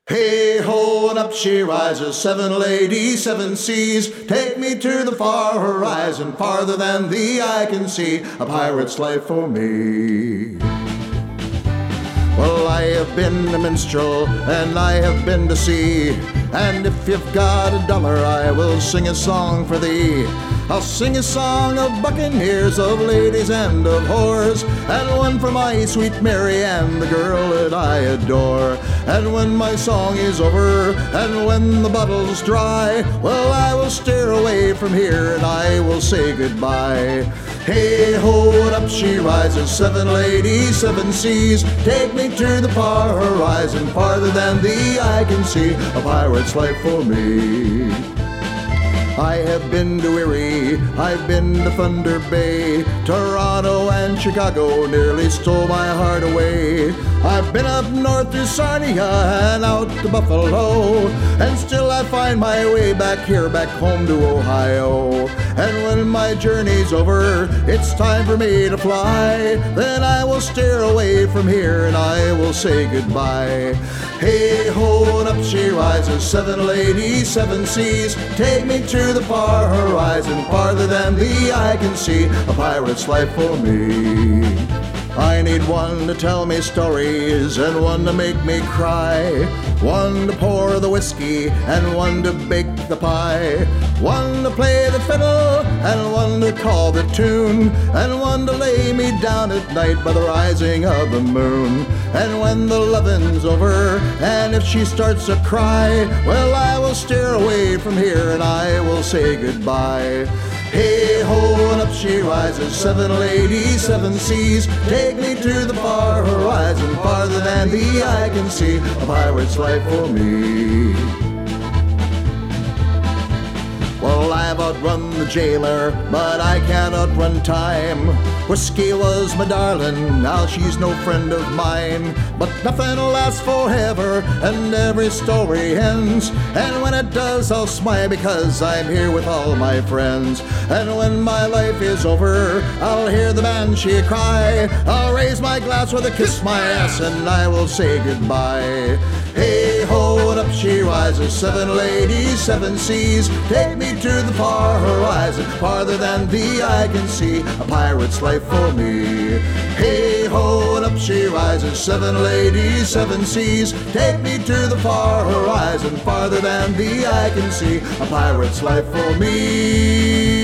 Hey ho, and up she rises, seven ladies, seven seas. Take me to the far horizon, farther than the eye can see. A pirate's life for me. Well, I have been a minstrel, and I have been to sea. And if you've got $1, I will sing a song for thee. I'll sing a song of buccaneers, of ladies and of whores, and one for my sweet Mary Ann, the girl that I adore. And when my song is over, and when the bottle's dry, well, I will steer away from here, and I will say goodbye. Hey ho, and up she rises, seven ladies, seven seas. Take me to the far horizon, farther than the eye can see. A pirate's life for me. I have been to Erie, I've been to Thunder Bay, Toronto and Chicago nearly stole my heart away. I've been up north to Sarnia and out to Buffalo, and still I find my way back here, back home to Ohio. And when my journey's over, it's time for me to fly, then I will steer away from here and I will say goodbye. Hey ho, and up she rises, seven ladies, seven seas. Take me to the far horizon, farther than the eye can see. A pirate's life for me. I need one to tell me stories and one to make me cry, one to pour the whiskey and one to bake the pie, one to play the fiddle and one to call the tune, and one to lay me down at night by the rising of the moon. And when the lovin's over and if she starts to cry, well, I will steer away from here and I will say goodbye. Hey ho, and up she rises, seven ladies, seven seas. Take me to the far horizon, farther than the eye can see. A pirate's life for me. Well, I've outrun the jailer, but I can't outrun time. Whiskey was my darling, now she's no friend of mine. But nothing lasts forever, and every story ends. And when it does, I'll smile because I'm here with all my friends. And when my life is over, I'll hear the banshee cry. I'll raise my glass with a kiss my ass, and I will say goodbye. Hey ho, and up she rises, seven ladies, seven seas. Take me to the far horizon, farther than the eye can see. A pirate's life for me. Hey ho, and up she rises, seven ladies, seven seas. Take me to the far horizon, farther than the eye can see. A pirate's life for me.